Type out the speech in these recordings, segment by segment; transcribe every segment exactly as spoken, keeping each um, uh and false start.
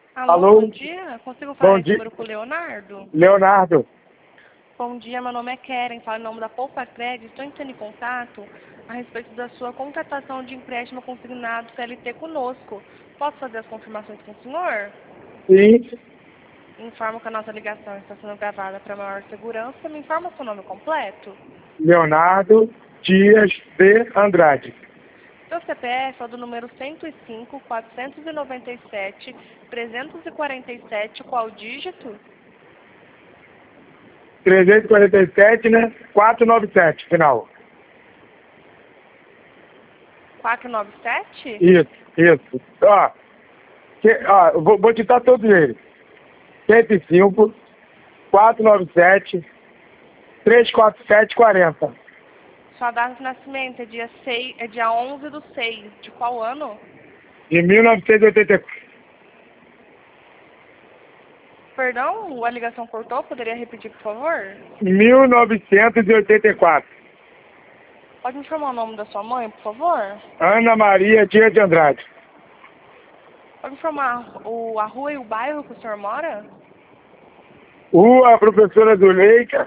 Alô, Alô? bom dia. Consigo Bom falar esse dia. número com o Leonardo? Leonardo. Bom dia, meu nome é Keren, falo em nome da Poupa Crédito. Estou entrando em contato a respeito da sua contratação de empréstimo consignado C L T conosco. Posso fazer as confirmações com o senhor? Sim. Informo que a nossa ligação está sendo gravada para maior segurança. Me informa seu nome completo. Leonardo Dias de Andrade. Seu C P F é o do número cento e cinco, quatrocentos e noventa e sete, trezentos e quarenta e sete. Qual dígito? trezentos e quarenta e sete, né? quatrocentos e noventa e sete, final. quatrocentos e noventa e sete? Isso, isso. Ó, que, ó eu vou, vou ditar todos eles. cento e cinco, quatrocentos e noventa e sete, trezentos e quarenta e sete, quarenta. Sua data de nascimento é dia, seis, é dia onze do seis. De qual ano? De mil novecentos e oitenta e quatro. Perdão, a ligação cortou? Poderia repetir, por favor? mil novecentos e oitenta e quatro. Pode me informar o nome da sua mãe, por favor? Ana Maria Dias de Andrade. Pode me informar o, a rua e o bairro que o senhor mora? Rua Professora Zuleika.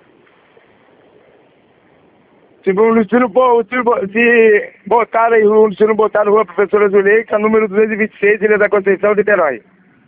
Se o Luciano, se, se botar aí, o Luciano botar na Rua Professora Zuleika, número duzentos e vinte e seis, Ilha da Conceição, Niterói.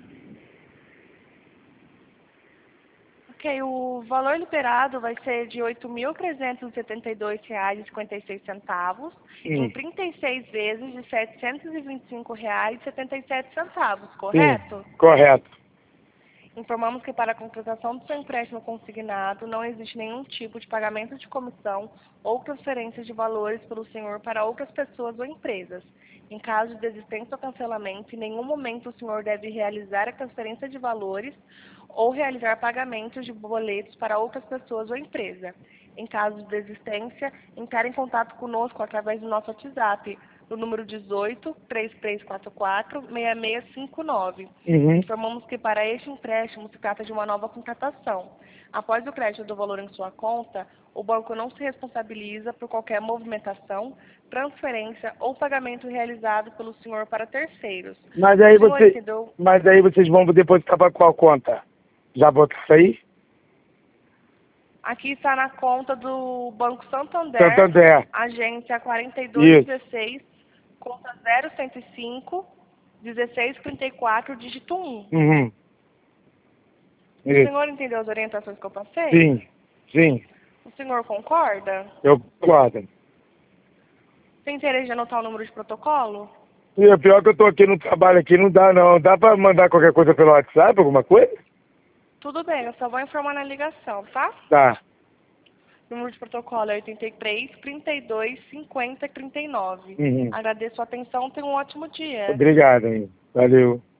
Ok, o valor liberado vai ser de oito mil trezentos e setenta e dois reais e cinquenta e seis centavos em Sim, trinta e seis vezes de setecentos e vinte e cinco reais e setenta e sete centavos, sim, correto? correto. Informamos que para a contratação do seu empréstimo consignado não existe nenhum tipo de pagamento de comissão ou transferência de valores pelo senhor para outras pessoas ou empresas. Em caso de desistência ou cancelamento, em nenhum momento o senhor deve realizar a transferência de valores ou realizar pagamentos de boletos para outras pessoas ou empresa. Em caso de desistência, entre em contato conosco através do nosso WhatsApp, no número dezoito, três três quatro quatro, seis seis cinco nove. Uhum. Informamos que para este empréstimo se trata de uma nova contratação. Após o crédito do valor em sua conta, o banco não se responsabiliza por qualquer movimentação, transferência ou pagamento realizado pelo senhor para terceiros. Mas aí, O senhor você, entendeu? mas aí vocês vão depositar para qual conta? Já botaram aí? Aqui está na conta do Banco Santander, Santander. agência quarenta e dois Isso. dezesseis, conta zero cento e cinco, dezesseis trinta e quatro, dígito um. Uhum. O Isso. senhor entendeu as orientações que eu passei? Sim, sim. O senhor concorda? Eu concordo. Tem interesse de anotar o número de protocolo? E é pior que eu tô aqui no trabalho aqui, não dá não. Dá pra mandar qualquer coisa pelo WhatsApp, alguma coisa? Tudo bem, eu só vou informar na ligação, tá? Tá, O número de protocolo é oitenta e três, trinta e dois, cinquenta, trinta e nove. Uhum. Agradeço a atenção, tenha um ótimo dia. Obrigado, hein. Valeu.